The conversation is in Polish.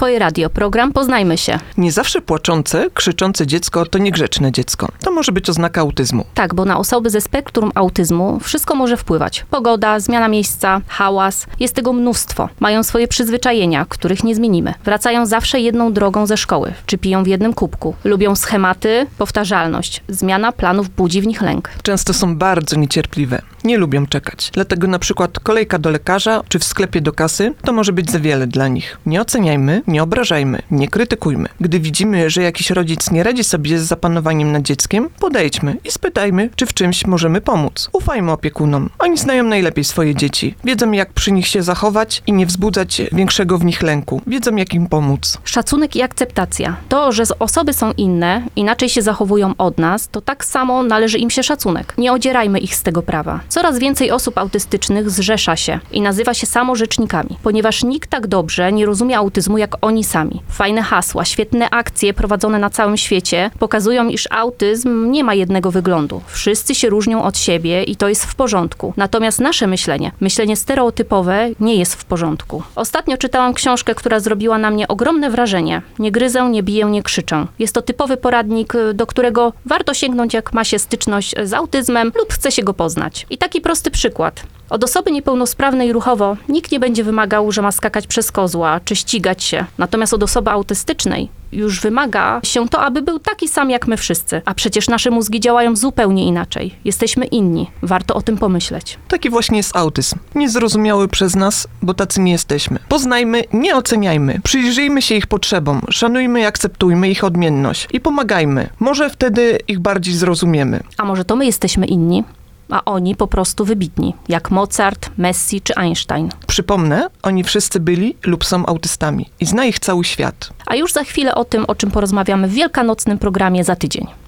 Twoje radio, program Poznajmy się. Nie zawsze płaczące, krzyczące dziecko to niegrzeczne dziecko. To może być oznaka autyzmu. Tak, bo na osoby ze spektrum autyzmu wszystko może wpływać. Pogoda, zmiana miejsca, hałas, jest tego mnóstwo. Mają swoje przyzwyczajenia, których nie zmienimy. Wracają zawsze jedną drogą ze szkoły, czy piją w jednym kubku. Lubią schematy, powtarzalność. Zmiana planów budzi w nich lęk. Często są bardzo niecierpliwe. Nie lubią czekać. Dlatego na przykład kolejka do lekarza czy w sklepie do kasy to może być za wiele dla nich. Nie oceniajmy, nie obrażajmy, nie krytykujmy. Gdy widzimy, że jakiś rodzic nie radzi sobie z zapanowaniem nad dzieckiem, podejdźmy i spytajmy, czy w czymś możemy pomóc. Ufajmy opiekunom. Oni znają najlepiej swoje dzieci. Wiedzą, jak przy nich się zachować i nie wzbudzać większego w nich lęku. Wiedzą, jak im pomóc. Szacunek i akceptacja. To, że osoby są inne, inaczej się zachowują od nas, to tak samo należy im się szacunek. Nie odzierajmy ich z tego prawa. Coraz więcej osób autystycznych zrzesza się i nazywa się samorzecznikami, ponieważ nikt tak dobrze nie rozumie autyzmu jak oni sami. Fajne hasła, świetne akcje prowadzone na całym świecie pokazują, iż autyzm nie ma jednego wyglądu. Wszyscy się różnią od siebie i to jest w porządku. Natomiast nasze myślenie stereotypowe nie jest w porządku. Ostatnio czytałam książkę, która zrobiła na mnie ogromne wrażenie. Nie gryzę, nie biję, nie krzyczę. Jest to typowy poradnik, do którego warto sięgnąć, jak ma się styczność z autyzmem lub chce się go poznać. I taki prosty przykład. Od osoby niepełnosprawnej ruchowo nikt nie będzie wymagał, że ma skakać przez kozła czy ścigać się. Natomiast od osoby autystycznej już wymaga się to, aby był taki sam jak my wszyscy. A przecież nasze mózgi działają zupełnie inaczej. Jesteśmy inni. Warto o tym pomyśleć. Taki właśnie jest autyzm. Niezrozumiały przez nas, bo tacy nie jesteśmy. Poznajmy, nie oceniajmy. Przyjrzyjmy się ich potrzebom. Szanujmy i akceptujmy ich odmienność. I pomagajmy. Może wtedy ich bardziej zrozumiemy. A może to my jesteśmy inni? A oni po prostu wybitni, jak Mozart, Messi czy Einstein. Przypomnę, oni wszyscy byli lub są autystami i zna ich cały świat. A już za chwilę o tym, o czym porozmawiamy w wielkanocnym programie za tydzień.